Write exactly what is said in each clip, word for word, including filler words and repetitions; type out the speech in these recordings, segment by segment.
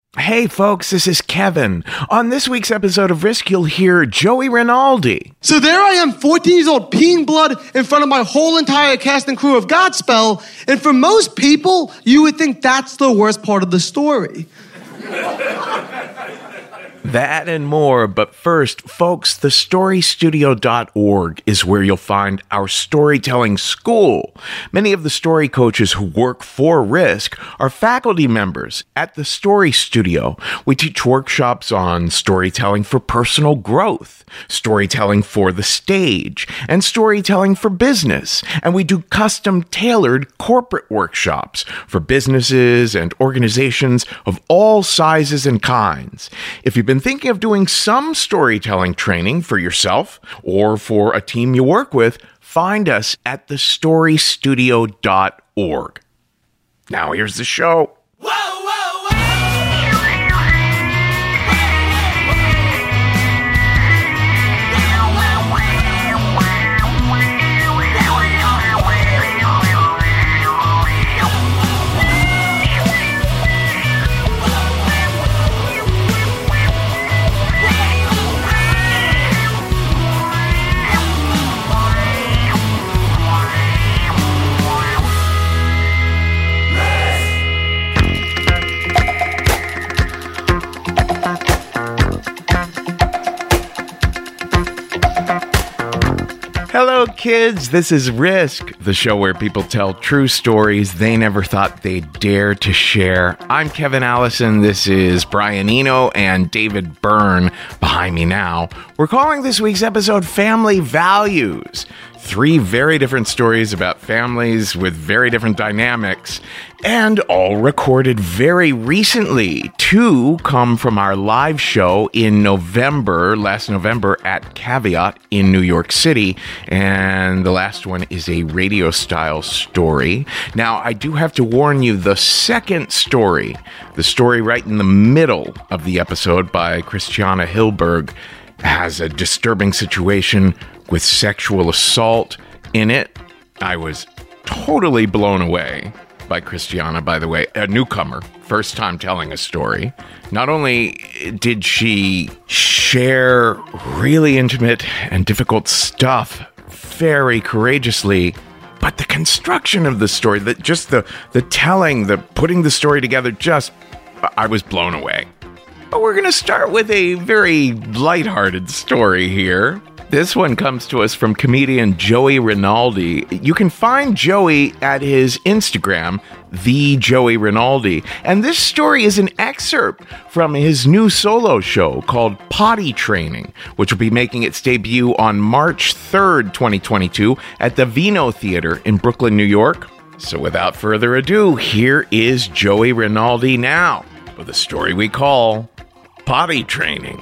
Hey folks, this is Kevin. On this week's episode of Risk, you'll hear Joey Rinaldi. So there I am, fourteen years old, peeing blood in front of my whole entire cast and crew of Godspell, and for most people, you would think that's the worst part of the story. That and more, but first, folks, the story studio dot org is where you'll find our storytelling school. Many of the story coaches who work for Risk are faculty members at the Story Studio. We teach workshops on storytelling for personal growth, storytelling for the stage, and storytelling for business. And we do custom-tailored corporate workshops for businesses and organizations of all sizes and kinds. If you've been thinking of doing some storytelling training for yourself or for a team you work with, find us at the story studio dot org. Now here's the show. Whoa, whoa, whoa. Hello, kids. This is Risk, the show where people tell true stories they never thought they'd dare to share. I'm Kevin Allison. This is Brian Eno and David Byrne behind me now. We're calling this week's episode Family Values. Three very different stories about families with very different dynamics, and all recorded very recently. Two come from our live show in November, last November at Caveat in New York City, and the last one is a radio-style story. Now, I do have to warn you, the second story, the story right in the middle of the episode by Christiana Hilberg, has a disturbing situation with sexual assault in it. I was totally blown away by Christiana, by the way, a newcomer, first time telling a story. Not only did she share really intimate and difficult stuff very courageously, but the construction of the story, that just the, the telling, the putting the story together, just, I was blown away. But we're going to start with a very lighthearted story here. This one comes to us from comedian Joey Rinaldi. You can find Joey at his Instagram, The Joey Rinaldi. And this story is an excerpt from his new solo show called Potty Training, which will be making its debut on March third, twenty twenty-two at the Vino Theater in Brooklyn, New York. So without further ado, here is Joey Rinaldi now with a story we call Potty Training.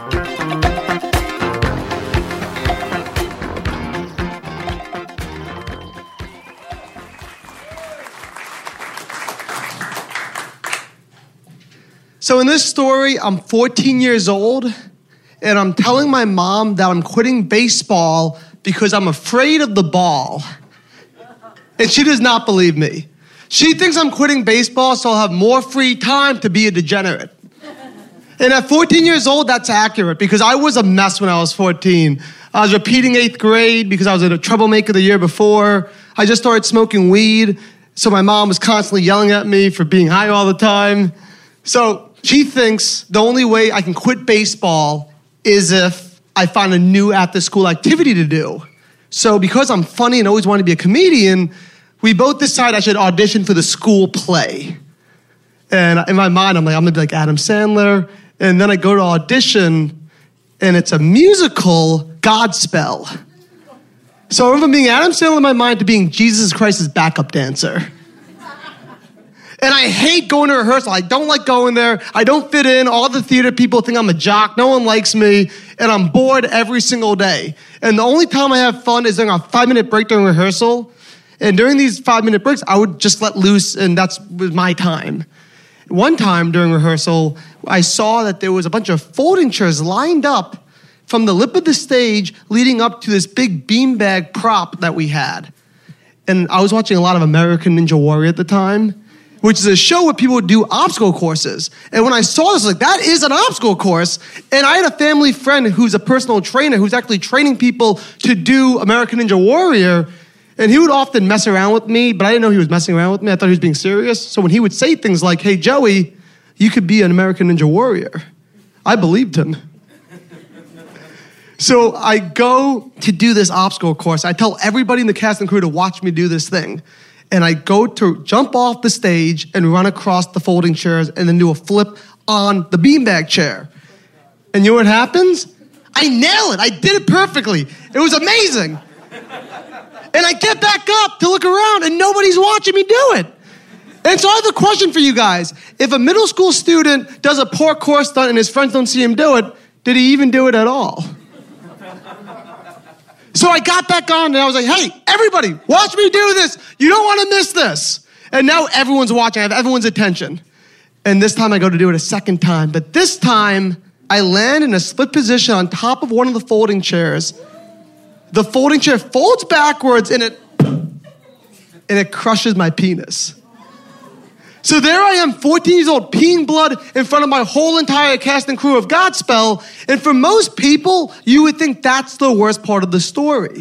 So in this story, I'm fourteen years old, and I'm telling my mom that I'm quitting baseball because I'm afraid of the ball. And she does not believe me. She thinks I'm quitting baseball so I'll have more free time to be a degenerate. And at fourteen years old, that's accurate because I was a mess when I was fourteen. I was repeating eighth grade because I was a troublemaker the year before. I just started smoking weed, so my mom was constantly yelling at me for being high all the time. So she thinks the only way I can quit baseball is if I find a new after-school activity to do. So because I'm funny and always wanted to be a comedian, we both decide I should audition for the school play. And in my mind, I'm like, I'm going to be like Adam Sandler. And then I go to audition, and it's a musical Godspell. So I went from being Adam Sandler in my mind to being Jesus Christ's backup dancer. And I hate going to rehearsal. I don't like going there. I don't fit in. All the theater people think I'm a jock. No one likes me. And I'm bored every single day. And the only time I have fun is during a five-minute break during rehearsal. And during these five-minute breaks, I would just let loose, and that's my time. One time during rehearsal, I saw that there was a bunch of folding chairs lined up from the lip of the stage leading up to this big beanbag prop that we had. And I was watching a lot of American Ninja Warrior at the time. which is a show where people would do obstacle courses. And when I saw this, I was like, that is an obstacle course. And I had a family friend who's a personal trainer who's actually training people to do American Ninja Warrior. And he would often mess around with me, but I didn't know he was messing around with me. I thought he was being serious. So when he would say things like, hey, Joey, you could be an American Ninja Warrior, I believed him. So I go to do this obstacle course. I tell everybody in the cast and crew to watch me do this thing. And I go to jump off the stage and run across the folding chairs and then do a flip on the beanbag chair. And you know what happens? I nail it. I did it perfectly. It was amazing. And I get back up to look around and nobody's watching me do it. And so I have a question for you guys. If a middle school student does a parkour stunt and his friends don't see him do it, did he even do it at all? So I got back on and I was like, hey, everybody, watch me do this. You don't want to miss this. And now everyone's watching. I have everyone's attention. And this time I go to do it a second time. But this time I land in a split position on top of one of the folding chairs. The folding chair folds backwards and it, and it crushes my penis. So there I am, fourteen years old, peeing blood in front of my whole entire cast and crew of Godspell. And for most people, you would think that's the worst part of the story.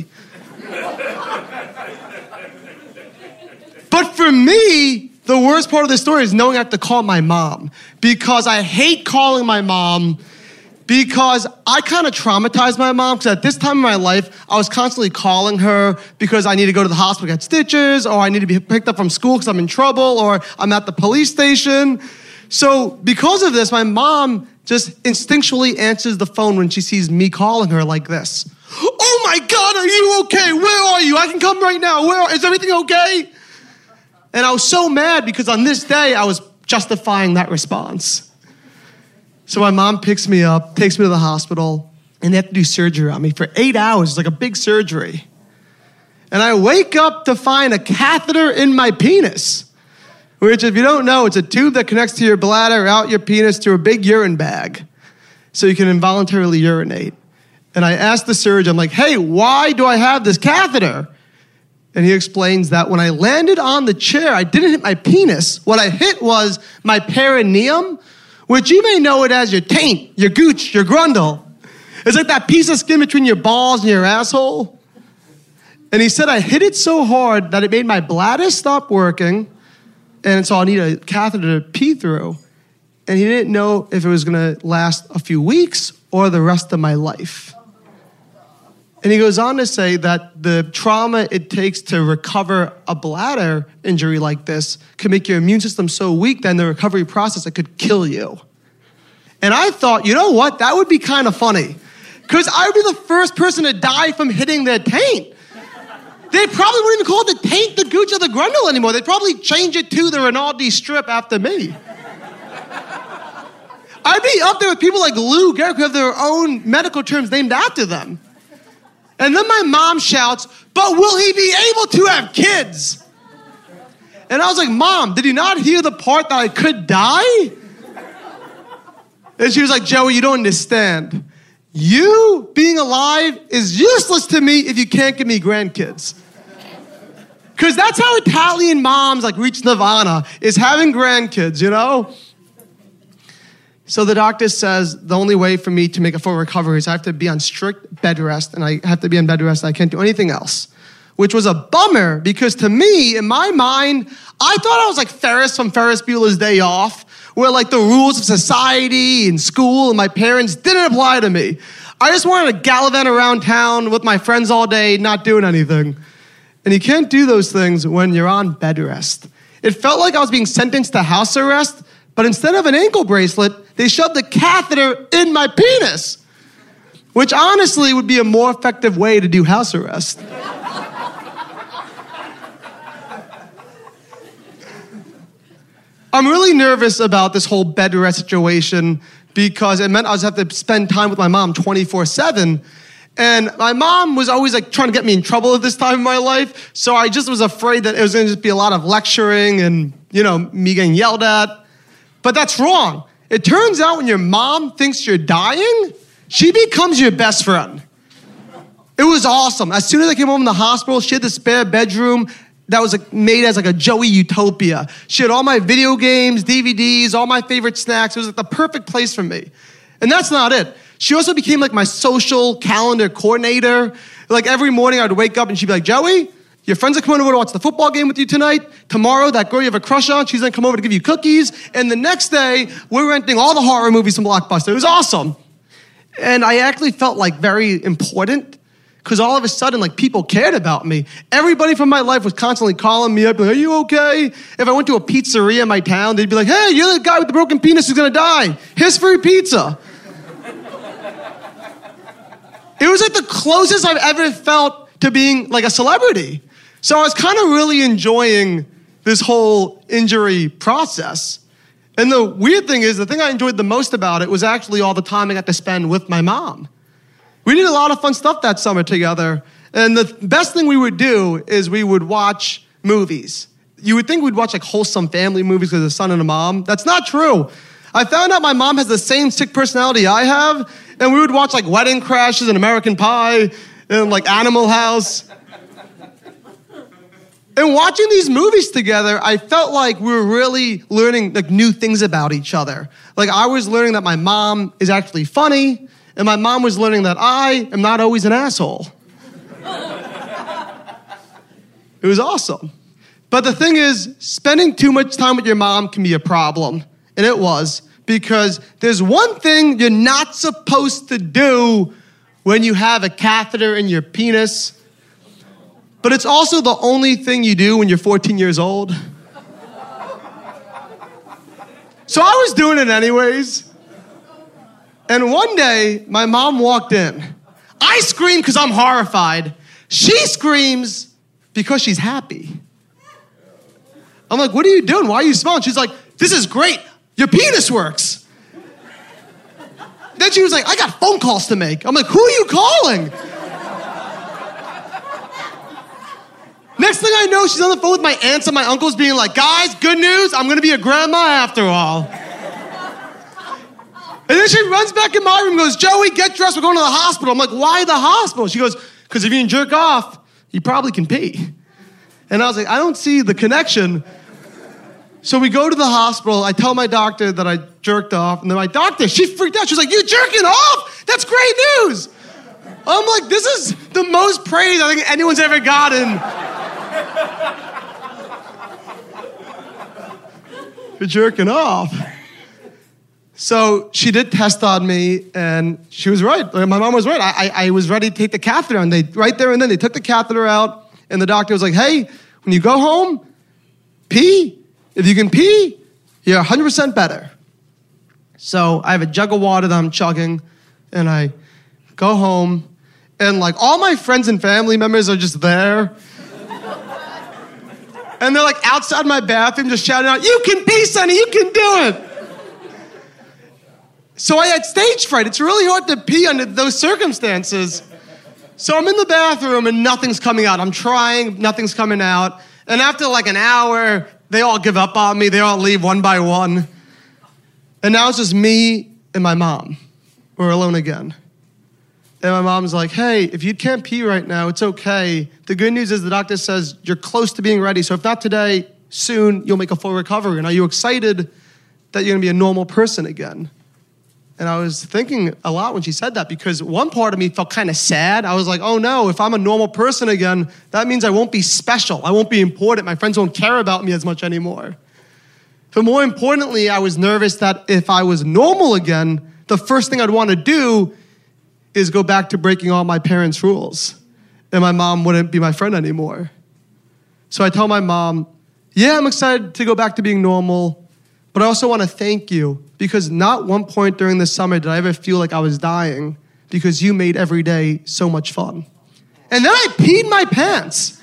But for me, the worst part of the story is knowing I have to call my mom. Because I hate calling my mom. Because I kind of traumatized my mom, because at this time in my life, I was constantly calling her because I need to go to the hospital to get stitches, or I need to be picked up from school because I'm in trouble, or I'm at the police station. So because of this, my mom just instinctually answers the phone when she sees me calling her like this. Oh my God, are you okay? Where are you? I can come right now. Where is everything okay? And I was so mad because on this day, I was justifying that response. So my mom picks me up, takes me to the hospital, and they have to do surgery on me for eight hours. It's like a big surgery. And I wake up to find a catheter in my penis, which, if you don't know, it's a tube that connects to your bladder, out your penis, to a big urine bag, so you can involuntarily urinate. And I asked the surgeon, I'm like, hey, why do I have this catheter? And he explains that when I landed on the chair, I didn't hit my penis. What I hit was my perineum, which you may know it as your taint, your gooch, your grundle. It's like that piece of skin between your balls and your asshole. And he said I hit it so hard that it made my bladder stop working, and so I need a catheter to pee through. And he didn't know if it was gonna last a few weeks or the rest of my life. And he goes on to say that the trauma it takes to recover a bladder injury like this can make your immune system so weak that in the recovery process it could kill you. And I thought, you know what? That would be kind of funny. Because I would be the first person to die from hitting their taint. They probably wouldn't even call it the taint, the gooch, or the grundle anymore. They'd probably change it to the Rinaldi strip after me. I'd be up there with people like Lou Gehrig who have their own medical terms named after them. And then my mom shouts, but will he be able to have kids? And I was like, Mom, did you not hear the part that I could die? And she was like, Joey, you don't understand. You being alive is useless to me if you can't give me grandkids. Because that's how Italian moms like reach nirvana, is having grandkids, you know? So the doctor says the only way for me to make a full recovery is I have to be on strict bed rest, and I have to be on bed rest, and I can't do anything else, which was a bummer because to me, in my mind, I thought I was like Ferris from Ferris Bueller's Day Off, where like the rules of society and school and my parents didn't apply to me. I just wanted to gallivant around town with my friends all day, not doing anything. And you can't do those things when you're on bed rest. It felt like I was being sentenced to house arrest, but instead of an ankle bracelet, they shoved a catheter in my penis, which honestly would be a more effective way to do house arrest. I'm really nervous about this whole bed rest situation because it meant I was have to spend time with my mom twenty-four seven. And my mom was always like trying to get me in trouble at this time in my life. So I just was afraid that it was going to just be a lot of lecturing and, you know, me getting yelled at. But that's wrong. It turns out when your mom thinks you're dying, she becomes your best friend. It was awesome. As soon as I came home from the hospital, she had the spare bedroom that was like made as like a Joey utopia. She had all my video games, D V Ds, all my favorite snacks. It was like the perfect place for me. And that's not it. She also became like my social calendar coordinator. Like every morning I'd wake up and she'd be like, Joey, your friends are coming over to watch the football game with you tonight. Tomorrow, that girl you have a crush on, she's gonna come over to give you cookies. And the next day, we're renting all the horror movies from Blockbuster. It was awesome. And I actually felt like very important because all of a sudden, like people cared about me. Everybody from my life was constantly calling me up, like, are you okay? If I went to a pizzeria in my town, they'd be like, hey, you're the guy with the broken penis who's gonna die. Here's free pizza. It was like the closest I've ever felt to being like a celebrity. So I was kind of really enjoying this whole injury process. And the weird thing is, the thing I enjoyed the most about it was actually all the time I got to spend with my mom. We did a lot of fun stuff that summer together. And the best thing we would do is we would watch movies. You would think we'd watch like wholesome family movies because of a son and a mom. That's not true. I found out my mom has the same sick personality I have, and we would watch like Wedding Crashers and American Pie and like Animal House. And watching these movies together, I felt like we were really learning like new things about each other. Like I was learning that my mom is actually funny, and my mom was learning that I am not always an asshole. It was awesome. But the thing is, spending too much time with your mom can be a problem. And it was, because there's one thing you're not supposed to do when you have a catheter in your penis. But it's also the only thing you do when you're fourteen years old. So I was doing it anyways. And one day, my mom walked in. I screamed because I'm horrified. She screams because she's happy. I'm like, what are you doing? Why are you smiling? She's like, this is great. Your penis works. Then she was like, I got phone calls to make. I'm like, who are you calling? Next thing I know, she's on the phone with my aunts and my uncles being like, guys, good news, I'm gonna be a grandma after all. And then she runs back in my room and goes, Joey, get dressed, we're going to the hospital. I'm like, why the hospital? She goes, because if you can jerk off, you probably can pee. And I was like, I don't see the connection. So we go to the hospital, I tell my doctor that I jerked off, and then my doctor, she freaked out. She's like, you jerking off? That's great news. I'm like, this is the most praise I think anyone's ever gotten. For jerking off. So she did test on me, and she was right. My mom was right. I, I, I was ready to take the catheter, and they right there and then they took the catheter out, and the doctor was like, hey, when you go home, pee. If you can pee, you're one hundred percent better. So I have a jug of water that I'm chugging, and I go home, and like all my friends and family members are just there. And they're like outside my bathroom just shouting out, you can pee, Sonny, you can do it. So I had stage fright. It's really hard to pee under those circumstances. So I'm in the bathroom and nothing's coming out. I'm trying, nothing's coming out. And after like an hour, they all give up on me. They all leave one by one. And now it's just me and my mom. We're alone again. And my mom's like, hey, if you can't pee right now, it's okay. The good news is the doctor says you're close to being ready. So if not today, soon you'll make a full recovery. And are you excited that you're gonna be a normal person again? And I was thinking a lot when she said that, because one part of me felt kind of sad. I was like, oh no, if I'm a normal person again, that means I won't be special. I won't be important. My friends won't care about me as much anymore. But more importantly, I was nervous that if I was normal again, the first thing I'd want to do is go back to breaking all my parents' rules. And my mom wouldn't be my friend anymore. So I tell my mom, yeah, I'm excited to go back to being normal, but I also want to thank you, because not one point during the summer did I ever feel like I was dying, because you made every day so much fun. And then I peed my pants.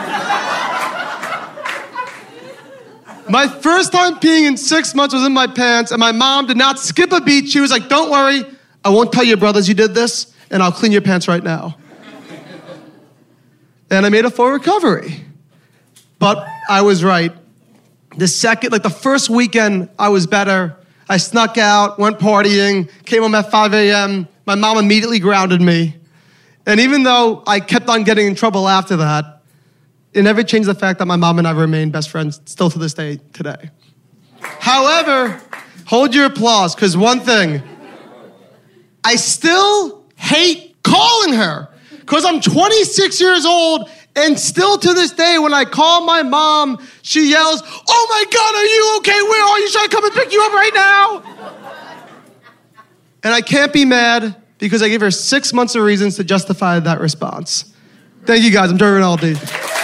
My first time peeing in six months was in my pants, and my mom did not skip a beat. She was like, don't worry, I won't tell your brothers you did this, and I'll clean your pants right now. And I made a full recovery. But I was right. The second, like the first weekend, I was better. I snuck out, went partying, came home at five a.m. My mom immediately grounded me. And even though I kept on getting in trouble after that, it never changed the fact that my mom and I remain best friends still to this day today. However, hold your applause, because one thing, I still hate calling her, because I'm twenty-six years old, and still to this day, when I call my mom, she yells, "Oh my God, are you okay? Where are you? Should I come and pick you up right now?" And I can't be mad because I gave her six months of reasons to justify that response. Thank you guys, I'm Joey Rinaldi.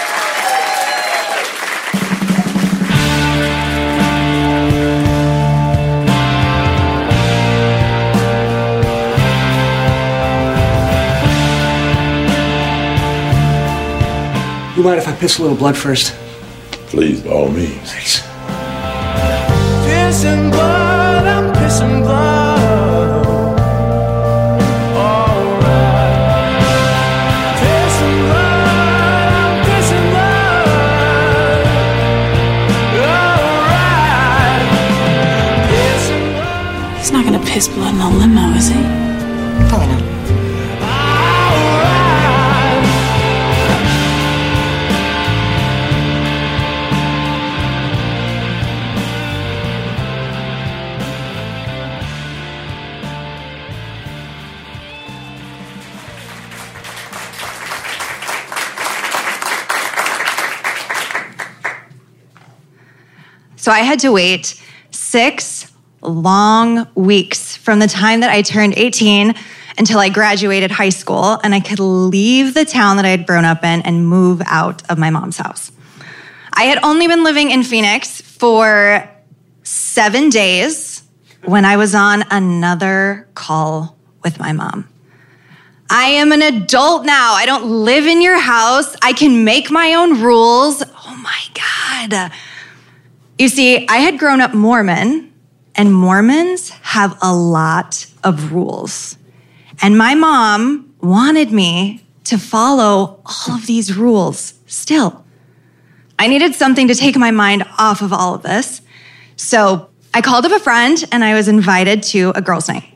You mind if I piss a little blood first? Please, by all means. Thanks. Pissing blood, I'm pissing blood. Alright. Pissing blood, I'm pissing blood. Alright. Pissing blood. He's not gonna piss blood in a limo, is he? Probably not. So I had to wait six long weeks from the time that I turned eighteen until I graduated high school and I could leave the town that I had grown up in and move out of my mom's house. I had only been living in Phoenix for seven days when I was on another call with my mom. I am an adult now. I don't live in your house. I can make my own rules. Oh my God. You see, I had grown up Mormon, and Mormons have a lot of rules. And my mom wanted me to follow all of these rules still. I needed something to take my mind off of all of this. So I called up a friend, and I was invited to a girls' night.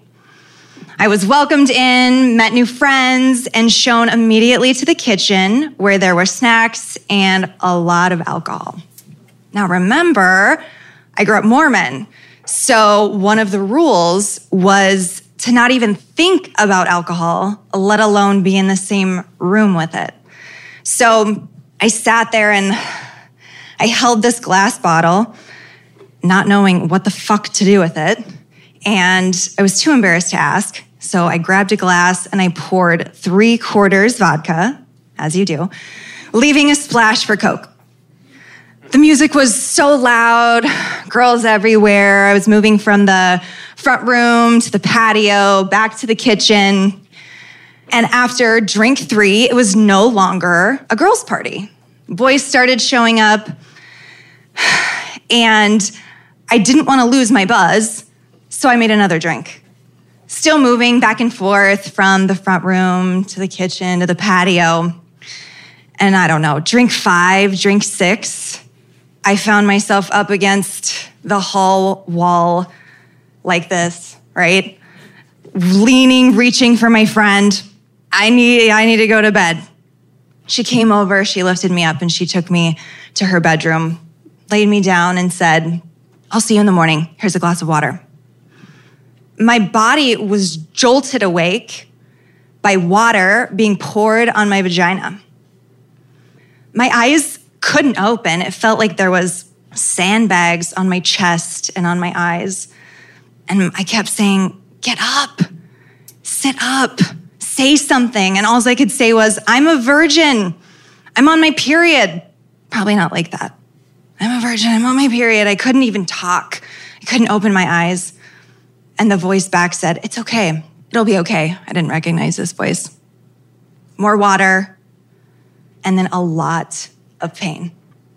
I was welcomed in, met new friends, and shown immediately to the kitchen where there were snacks and a lot of alcohol. Now remember, I grew up Mormon, so one of the rules was to not even think about alcohol, let alone be in the same room with it. So I sat there and I held this glass bottle, not knowing what the fuck to do with it, and I was too embarrassed to ask, so I grabbed a glass and I poured three quarters vodka, as you do, leaving a splash for Coke. The music was so loud, girls everywhere. I was moving from the front room to the patio, back to the kitchen. And after drink three, it was no longer a girls' party. Boys started showing up, and I didn't want to lose my buzz, so I made another drink. Still moving back and forth from the front room to the kitchen to the patio. And I don't know, drink five, drink six, I found myself up against the hall wall like this, right? Leaning, reaching for my friend. I need, I need to go to bed. She came over, she lifted me up, and she took me to her bedroom, laid me down, and said, "I'll see you in the morning. Here's a glass of water." My body was jolted awake by water being poured on my vagina. My eyes couldn't open. It felt like there was sandbags on my chest and on my eyes. And I kept saying, "Get up, sit up, say something." And all I could say was, "I'm a virgin. I'm on my period." Probably not like that. "I'm a virgin, I'm on my period." I couldn't even talk. I couldn't open my eyes. And the voice back said, "It's okay. It'll be okay." I didn't recognize this voice. More water, and then a lot of pain.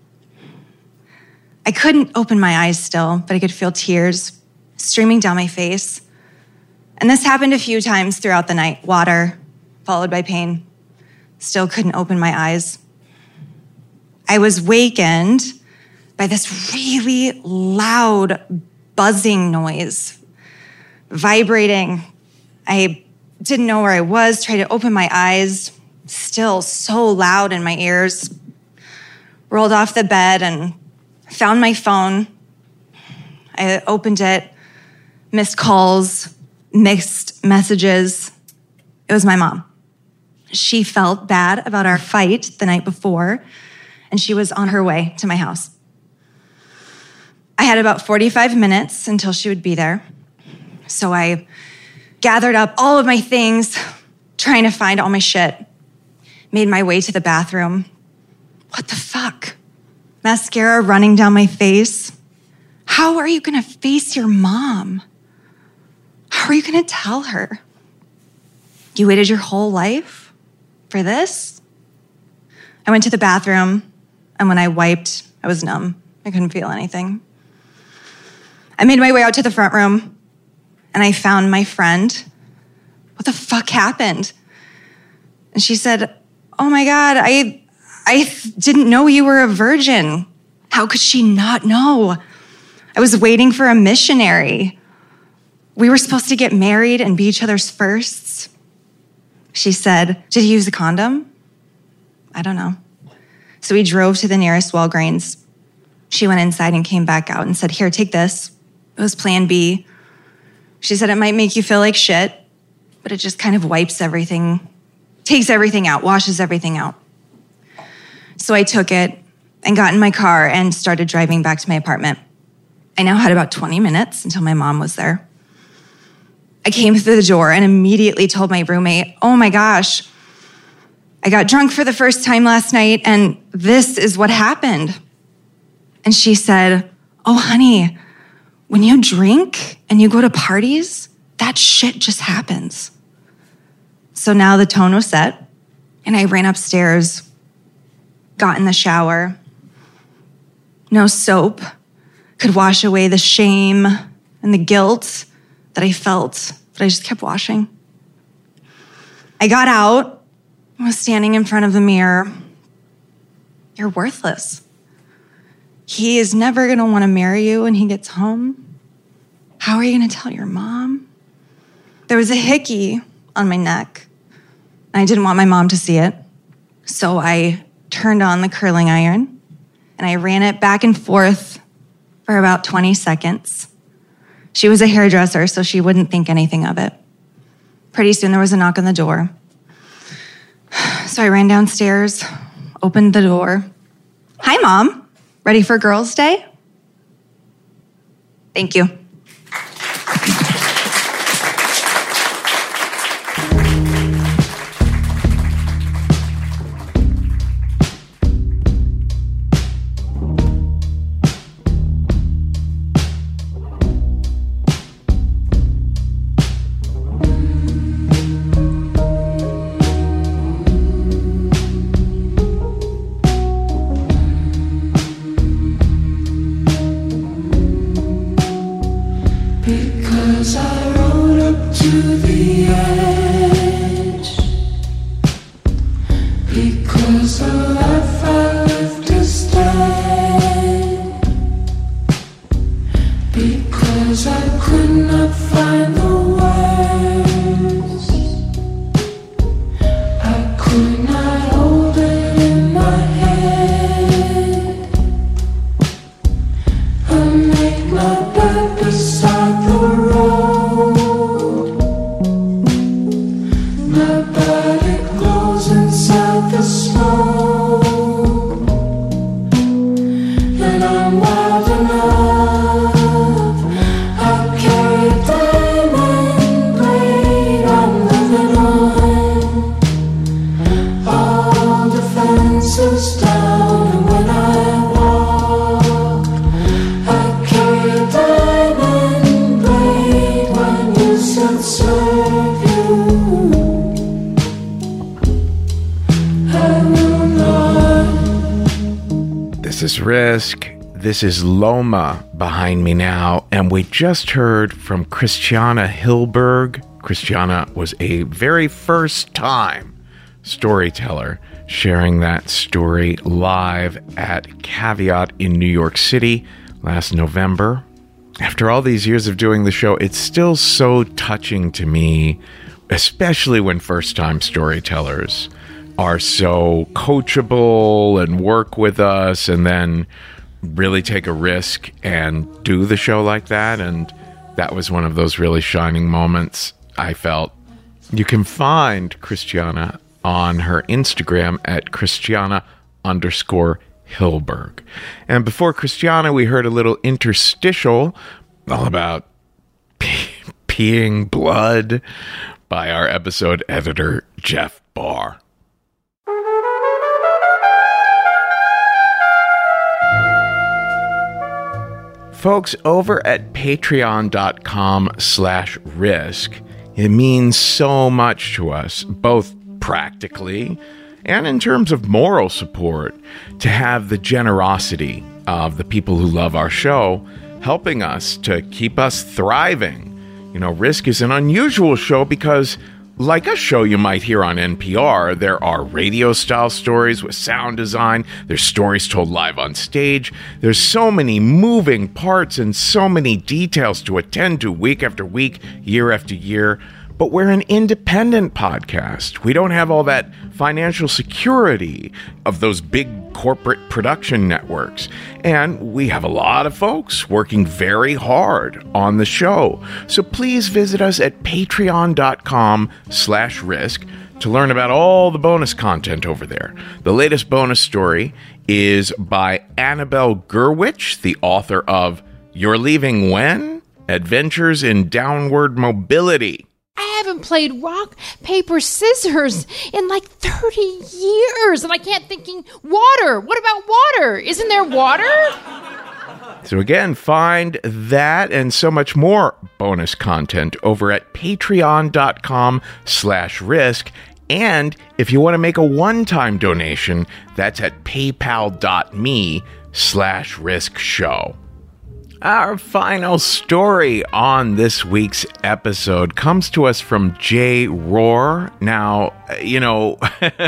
I couldn't open my eyes still, but I could feel tears streaming down my face. And this happened a few times throughout the night. Water, followed by pain. Still couldn't open my eyes. I was wakened by this really loud buzzing noise, vibrating. I didn't know where I was, tried to open my eyes, still so loud in my ears. rolled off the bed and found my phone. I opened it, missed calls, mixed messages. It was my mom. She felt bad about our fight the night before, and she was on her way to my house. I had about forty-five minutes until she would be there. So I gathered up all of my things, trying to find all my shit. Made my way to the bathroom. What the fuck? Mascara running down my face. How are you gonna face your mom? How are you gonna tell her? You waited your whole life for this? I went to the bathroom, and when I wiped, I was numb. I couldn't feel anything. I made my way out to the front room, and I found my friend. What the fuck happened? And she said, oh my God, I, I didn't know you were a virgin. How could she not know? I was waiting for a missionary. We were supposed to get married and be each other's firsts. She said, did he use a condom? I don't know. So we drove to the nearest Walgreens. She went inside and came back out and said, here, take this. It was plan B. She said, it might make you feel like shit, but it just kind of wipes everything, takes everything out, washes everything out. So I took it and got in my car and started driving back to my apartment. I now had about twenty minutes until my mom was there. I came through the door and immediately told my roommate, oh my gosh, I got drunk for the first time last night and this is what happened. And she said, oh honey, when you drink and you go to parties, that shit just happens. So now the tone was set, and I ran upstairs, got in the shower. No soap could wash away the shame and the guilt that I felt, but I just kept washing. I got out, was standing in front of the mirror. You're worthless. He is never gonna wanna marry you when he gets home. How are you gonna tell your mom? There was a hickey on my neck, and I didn't want my mom to see it. So I turned on the curling iron, and I ran it back and forth for about twenty seconds. She was a hairdresser, so she wouldn't think anything of it. Pretty soon there was a knock on the door. So I ran downstairs, opened the door. Hi, Mom. Ready for Girls' Day? Thank you. This is Risk. This is Loma behind me now. And we just heard from Christiana Hilberg. Christiana was a very first time storyteller sharing that story live at Caveat in New York City last November. After all these years of doing the show, it's still so touching to me, especially when first-time storytellers are so coachable and work with us and then really take a risk and do the show like that. And that was one of those really shining moments, I felt. You can find Christiana on her Instagram at Christiana underscore Hilberg. And before Christiana, we heard a little interstitial all about pe- peeing blood by our episode editor, Jeff Barr. Folks, over at patreon.com slash risk, it means so much to us, both practically and in terms of moral support, to have the generosity of the people who love our show helping us to keep us thriving. You know, Risk is an unusual show because, like a show you might hear on N P R, there are radio-style stories with sound design, there's stories told live on stage, there's so many moving parts and so many details to attend to week after week, year after year. But we're an independent podcast. We don't have all that financial security of those big corporate production networks. And we have a lot of folks working very hard on the show. So please visit us at patreon.com slash risk to learn about all the bonus content over there. The latest bonus story is by Annabelle Gurwitch, the author of You're Leaving When? Adventures in Downward Mobility. I haven't played rock, paper, scissors in like thirty years, and I can't thinking water. What about water? Isn't there water? So again, find that and so much more bonus content over at patreon.com slash risk. And if you want to make a one-time donation, that's at paypal.me slash risk show. Our final story on this week's episode comes to us from Jay Rohr. Now, you know,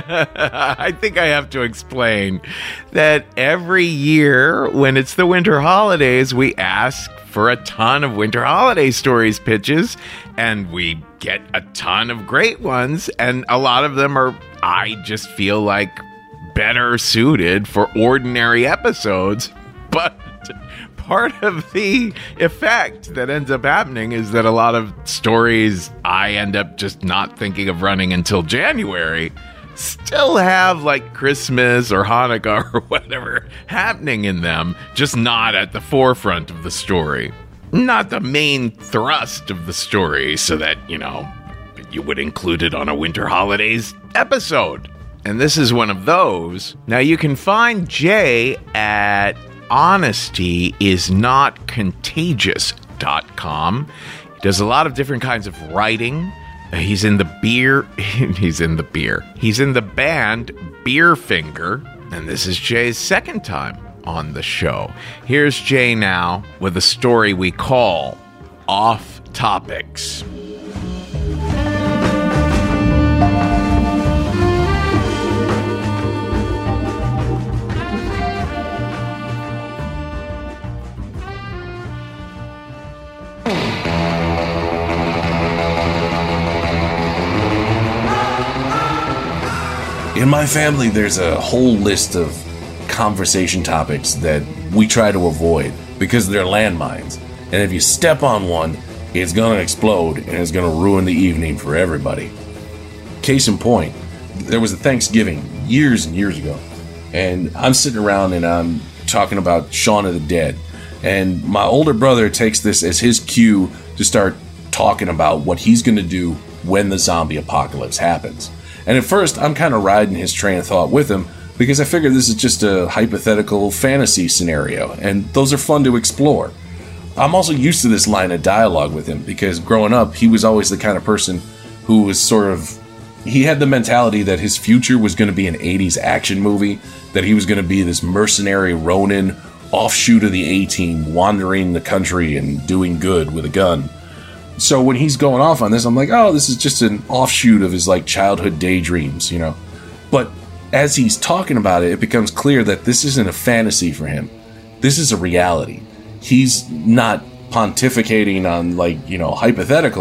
I think I have to explain that every year when it's the winter holidays, we ask for a ton of winter holiday stories pitches, and we get a ton of great ones, and a lot of them are, I just feel like, better suited for ordinary episodes, but part of the effect that ends up happening is that a lot of stories I end up just not thinking of running until January still have like Christmas or Hanukkah or whatever happening in them, just not at the forefront of the story. Not the main thrust of the story, so that, you know, you would include it on a winter holidays episode. And this is one of those. Now you can find Jay at honesty is not contagious dot com. He does a lot of different kinds of writing. He's in the beer, he's in the beer. He's in the band Beerfinger, and this is Jay's second time on the show. Here's Jay now with a story we call Off Topics. In my family, there's a whole list of conversation topics that we try to avoid because they're landmines. And if you step on one, it's going to explode and it's going to ruin the evening for everybody. Case in point, there was a Thanksgiving years and years ago, and I'm sitting around and I'm talking about Shaun of the Dead. And my older brother takes this as his cue to start talking about what he's going to do when the zombie apocalypse happens. And at first, I'm kind of riding his train of thought with him because I figure this is just a hypothetical fantasy scenario, and those are fun to explore. I'm also used to this line of dialogue with him because growing up, he was always the kind of person who was sort of... He had the mentality that his future was going to be an eighties action movie, that he was going to be this mercenary Ronin, offshoot of the A-Team, wandering the country and doing good with a gun. So when he's going off on this, I'm like, oh, this is just an offshoot of his like childhood daydreams, you know. But as he's talking about it, it becomes clear that this isn't a fantasy for him. This is a reality. He's not pontificating on like, you know, hypotheticals.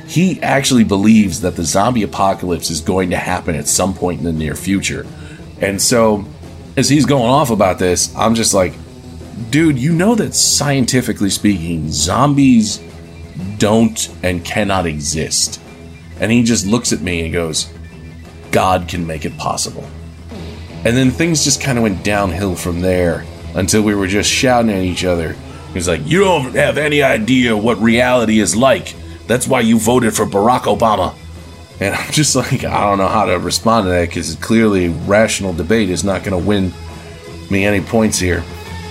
he actually believes that the zombie apocalypse is going to happen at some point in the near future. And so, as he's going off about this, I'm just like, dude, you know that scientifically speaking, zombies don't and cannot exist. And he just looks at me and goes, God can make it possible. And then things just kind of went downhill from there until we were just shouting at each other. He's like, you don't have any idea what reality is like. That's why you voted for Barack Obama. And I'm just like, I don't know how to respond to that, because clearly rational debate is not going to win me any points here.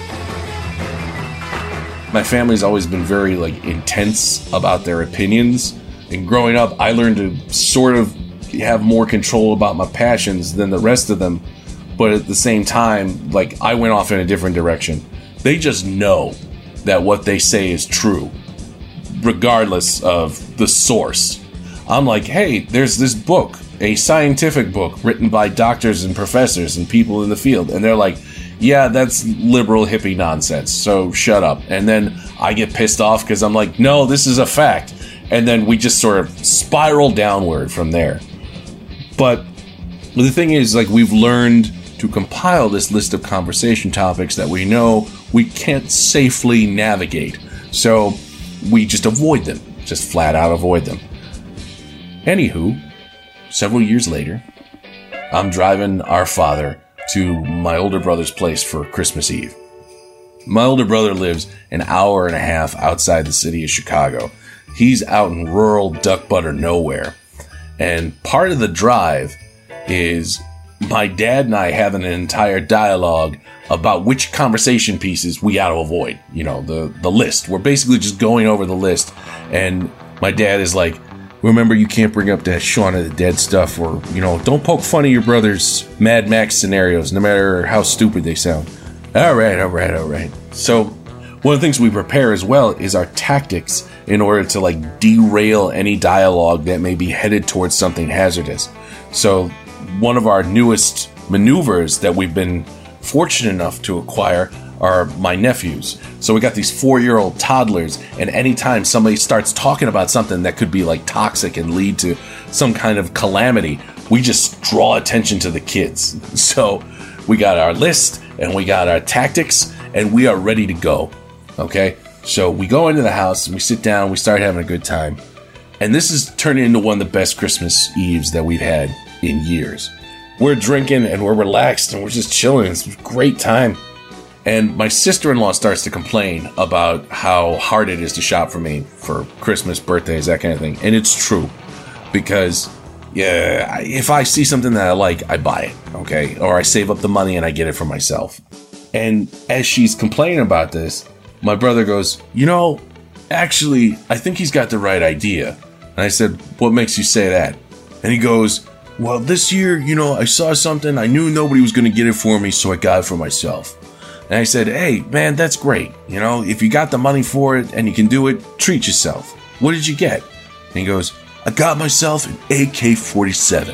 My family's always been very like intense about their opinions. And growing up, I learned to sort of have more control about my passions than the rest of them. But at the same time, like, I went off in a different direction. They just know that what they say is true, regardless of the source. I'm like, hey, there's this book, a scientific book written by doctors and professors and people in the field. And they're like, yeah, that's liberal hippie nonsense, so shut up. And then I get pissed off because I'm like, no, this is a fact. And then we just sort of spiral downward from there. But the thing is, like, we've learned to compile this list of conversation topics that we know we can't safely navigate. So we just avoid them, just flat out avoid them. Anywho, several years later, I'm driving our father to my older brother's place for Christmas Eve. My older brother lives an hour and a half outside the city of Chicago. He's out in rural duck butter nowhere. And part of the drive is my dad and I having an entire dialogue about which conversation pieces we got to avoid. You know, the, the list. We're basically just going over the list. And my dad is like, remember, you can't bring up that Shaun of the Dead stuff, or, you know, don't poke fun at your brother's Mad Max scenarios, no matter how stupid they sound. All right, all right, all right. So one of the things we prepare as well is our tactics in order to, like, derail any dialogue that may be headed towards something hazardous. So one of our newest maneuvers that we've been fortunate enough to acquire are my nephews. So we got these four-year-old toddlers, and anytime somebody starts talking about something that could be like toxic and lead to some kind of calamity, we just draw attention to the kids. So we got our list and we got our tactics, and we are ready to go. Okay? So we go into the house and we sit down, we start having a good time. And this is turning into one of the best Christmas Eves that we've had in years. We're drinking and we're relaxed and we're just chilling. It's a great time. And my sister-in-law starts to complain about how hard it is to shop for me for Christmas, birthdays, that kind of thing. And it's true. Because, yeah, if I see something that I like, I buy it, okay? Or I save up the money and I get it for myself. And as she's complaining about this, my brother goes, you know, actually, I think he's got the right idea. And I said, what makes you say that? And he goes, well, this year, you know, I saw something. I knew nobody was going to get it for me, so I got it for myself. And I said, hey, man, that's great. You know, if you got the money for it and you can do it, treat yourself. What did you get? And he goes, I got myself an A K forty-seven.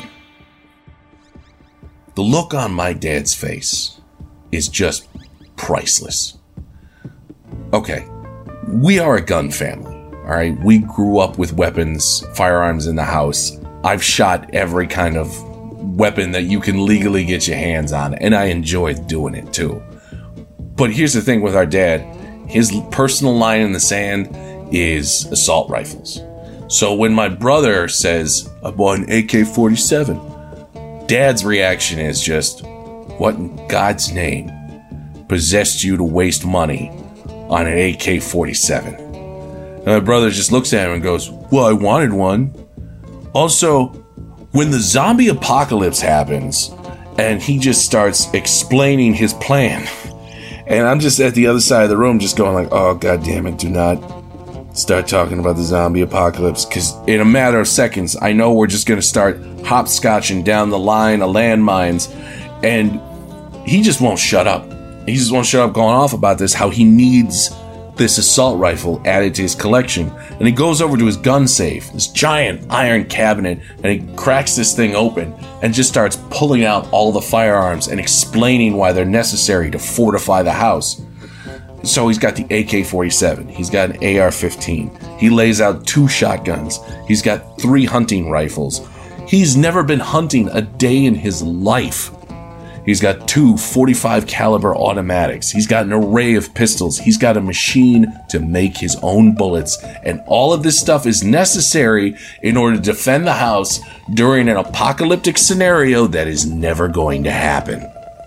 The look on my dad's face is just priceless. Okay, we are a gun family, all right? We grew up with weapons, firearms in the house. I've shot every kind of weapon that you can legally get your hands on, and I enjoy doing it too. But here's the thing with our dad. His personal line in the sand is assault rifles. So when my brother says, I bought an A K forty-seven, Dad's reaction is just, what in God's name possessed you to waste money on an A K forty-seven? And my brother just looks at him and goes, well, I wanted one. Also, when the zombie apocalypse happens and he just starts explaining his plan, and I'm just at the other side of the room just going like, oh, God damn it, do not start talking about the zombie apocalypse, because in a matter of seconds, I know we're just going to start hopscotching down the line of landmines, and he just won't shut up. He just won't shut up going off about this, how he needs this assault rifle added to his collection. And he goes over to his gun safe, this giant iron cabinet, and he cracks this thing open and just starts pulling out all the firearms and explaining why they're necessary to fortify the house. So he's got the A K forty-seven. He's got an A R fifteen. He lays out two shotguns. He's got three hunting rifles. He's never been hunting a day in his life. He's got two forty-five caliber automatics. He's got an array of pistols. He's got a machine to make his own bullets. And all of this stuff is necessary in order to defend the house during an apocalyptic scenario that is never going to happen.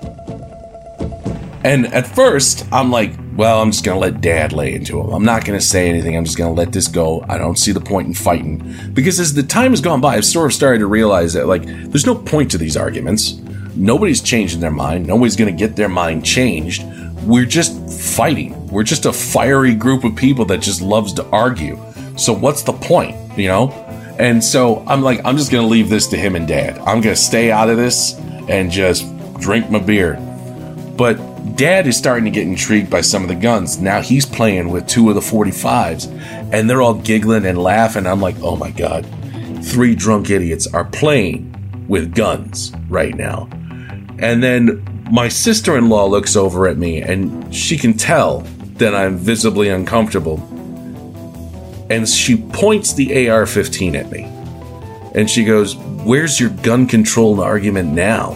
And at first, I'm like, well, I'm just going to let Dad lay into him. I'm not going to say anything. I'm just going to let this go. I don't see the point in fighting. Because as the time has gone by, I've sort of started to realize that, like, there's no point to these arguments. Nobody's changing their mind. Nobody's going to get their mind changed. We're just fighting. We're just a fiery group of people that just loves to argue. So what's the point, you know? And so I'm like, I'm just going to leave this to him and Dad. I'm going to stay out of this and just drink my beer. But Dad is starting to get intrigued by some of the guns. Now he's playing with two of the forty-fives, and they're all giggling and laughing. I'm like, oh my God, three drunk idiots are playing with guns right now. And then my sister-in-law looks over at me, and she can tell that I'm visibly uncomfortable. And she points the A R fifteen at me. And she goes, where's your gun control argument now?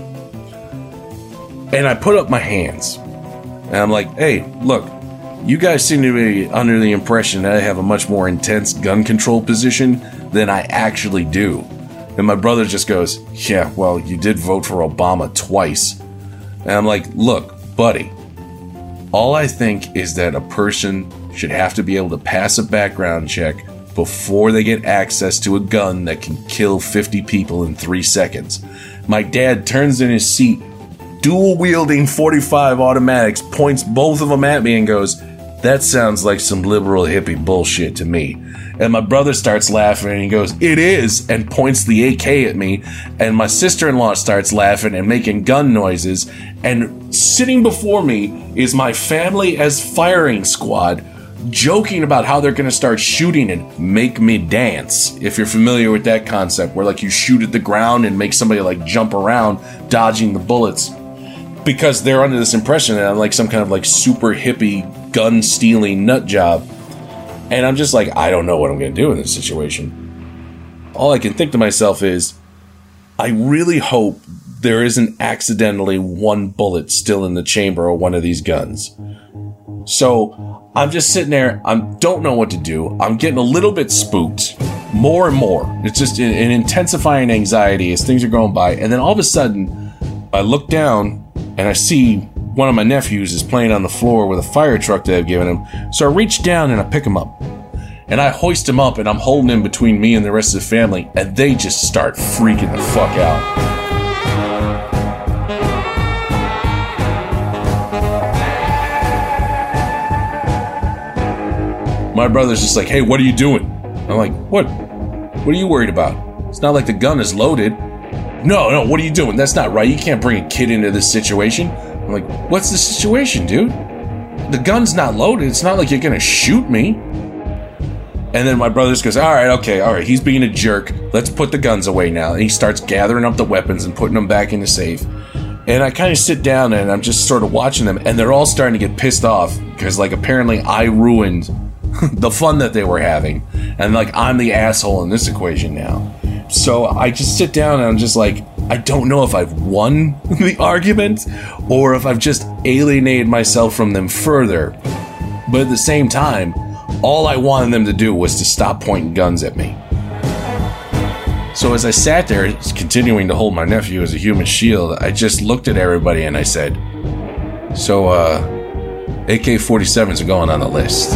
And I put up my hands. And I'm like, hey, look, you guys seem to be under the impression that I have a much more intense gun control position than I actually do. And my brother just goes, yeah, well, you did vote for Obama twice. And I'm like, look, buddy, all I think is that a person should have to be able to pass a background check before they get access to a gun that can kill fifty people in three seconds. My dad turns in his seat, dual-wielding forty-five automatics, points both of them at me and goes, that sounds like some liberal hippie bullshit to me. And my brother starts laughing and he goes, it is, and points the A K at me. And my sister-in-law starts laughing and making gun noises. And sitting before me is my family as firing squad, joking about how they're going to start shooting and make me dance. If you're familiar with that concept, where like you shoot at the ground and make somebody like jump around, dodging the bullets. Because they're under this impression that I'm like some kind of like super hippie gun stealing nut job. And I'm just like, I don't know what I'm going to do in this situation. All I can think to myself is, I really hope there isn't accidentally one bullet still in the chamber of one of these guns. So I'm just sitting there. I don't know what to do. I'm getting a little bit spooked. More and more. It's just an intensifying anxiety as things are going by. And then all of a sudden, I look down and I see one of my nephews is playing on the floor with a fire truck that I've given him. So I reach down and I pick him up. And I hoist him up and I'm holding him between me and the rest of the family. And they just start freaking the fuck out. My brother's just like, hey, what are you doing? I'm like, what? What are you worried about? It's not like the gun is loaded. No, no, what are you doing? That's not right. You can't bring a kid into this situation. I'm like, what's the situation, dude? The gun's not loaded. It's not like you're going to shoot me. And then my brother just goes, all right, okay, all right. He's being a jerk. Let's put the guns away now. And he starts gathering up the weapons and putting them back in the safe. And I kind of sit down and I'm just sort of watching them. And they're all starting to get pissed off because, like, apparently I ruined the fun that they were having. And, like, I'm the asshole in this equation now. So I just sit down and I'm just like, I don't know if I've won the argument or if I've just alienated myself from them further. But at the same time, all I wanted them to do was to stop pointing guns at me. So as I sat there, continuing to hold my nephew as a human shield, I just looked at everybody and I said, so, uh, A K forty-sevens are going on the list.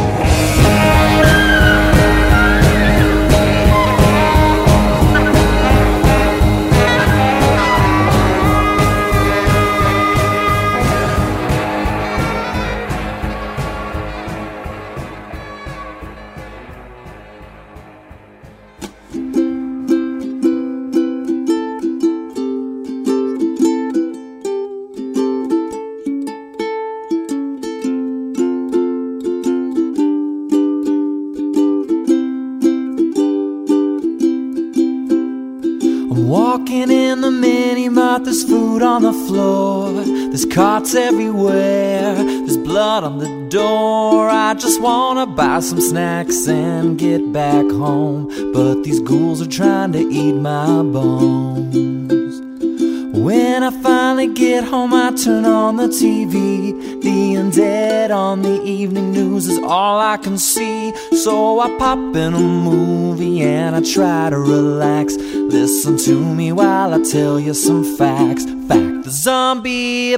Walking in the mini-mart, there's food on the floor, there's carts everywhere, there's blood on the door. I just wanna buy some snacks and get back home, but these ghouls are trying to eat my bones. When I finally get home, I turn on the T V. The undead on the evening news is all I can see. So I pop in a movie and I try to relax. Listen to me while I tell you some facts. Fact, the zombie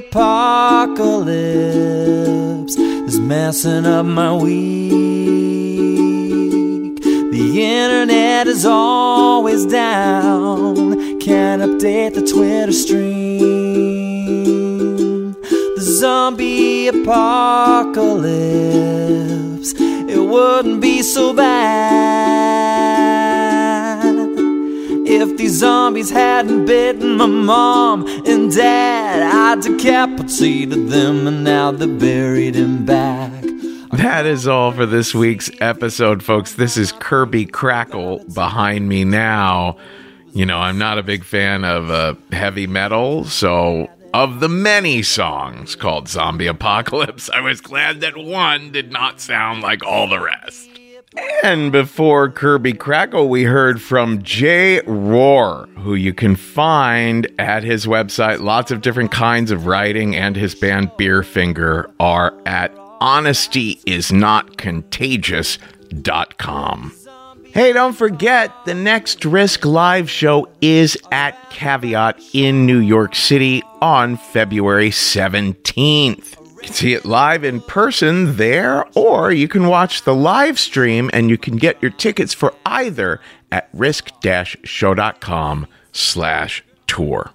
apocalypse is messing up my week. The internet is always down, can't update the Twitter stream. The zombie apocalypse, it wouldn't be so bad if these zombies hadn't bitten my mom and dad. I decapitated them and now they're buried in back. That is all for this week's episode, folks. This is Kirby Crackle behind me now. You know, I'm not a big fan of uh, heavy metal, so of the many songs called Zombie Apocalypse, I was glad that one did not sound like all the rest. And before Kirby Crackle, we heard from Jay Rohr, who you can find at his website. Lots of different kinds of writing, and his band Beerfinger are at honesty is not contagious dot com. Hey, don't forget, the next Risk Live show is at Caveat in New York City on February seventeenth. You can see it live in person there, or you can watch the live stream, and you can get your tickets for either at risk dash show dot com slash tour.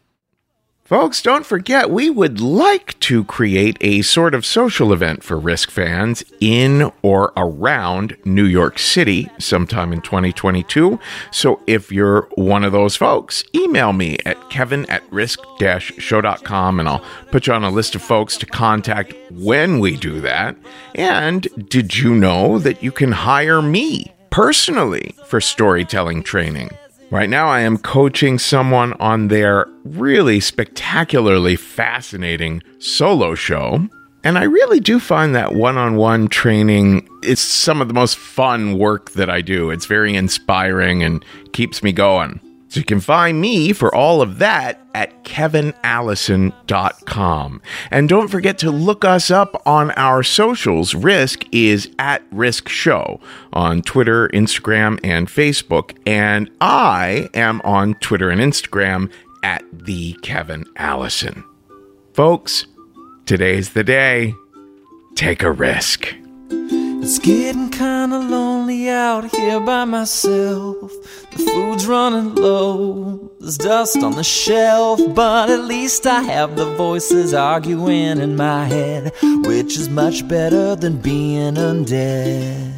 Folks, don't forget, we would like to create a sort of social event for Risk fans in or around New York City sometime in twenty twenty-two. So if you're one of those folks, email me at kevin at risk dash show dot com and I'll put you on a list of folks to contact when we do that. And did you know that you can hire me personally for storytelling training? Right now, I am coaching someone on their really spectacularly fascinating solo show. And I really do find that one-on-one training is some of the most fun work that I do. It's very inspiring and keeps me going. So you can find me for all of that at kevin allison dot com. And don't forget to look us up on our socials. Risk is at Risk Show on Twitter, Instagram, and Facebook. And I am on Twitter and Instagram at the Kevin Allison. Folks, today's the day. Take a risk. It's getting kinda lonely out here by myself. The food's running low, there's dust on the shelf, but at least I have the voices arguing in my head, which is much better than being undead.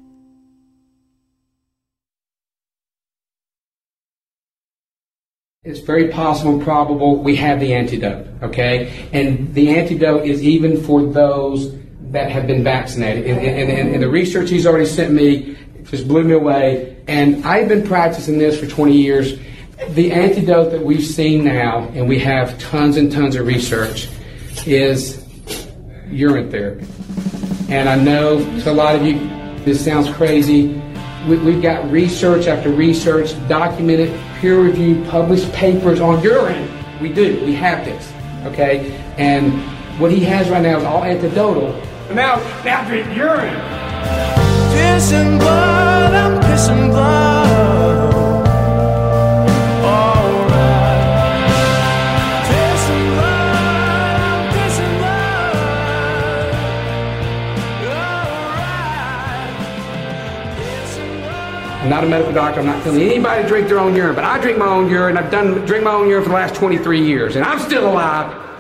It's very possible, probable we have the antidote, okay? And the antidote is even for those that have been vaccinated. And, and, and, and the research he's already sent me just blew me away. And I've been practicing this for twenty years. The antidote that we've seen now, and we have tons and tons of research, is urine therapy. And I know to a lot of you, this sounds crazy. We, we've got research after research, documented, peer-reviewed, published papers on urine. We do. We have this, okay? And what he has right now is all antidotal. Now, now drink urine. Pissing blood, I'm pissing blood. All right. Pissing blood, I'm pissing blood. All right. Pissing blood. I'm not a medical doctor. I'm not telling anybody to drink their own urine, but I drink my own urine. I've done drink my own urine for the last twenty-three years, and I'm still alive.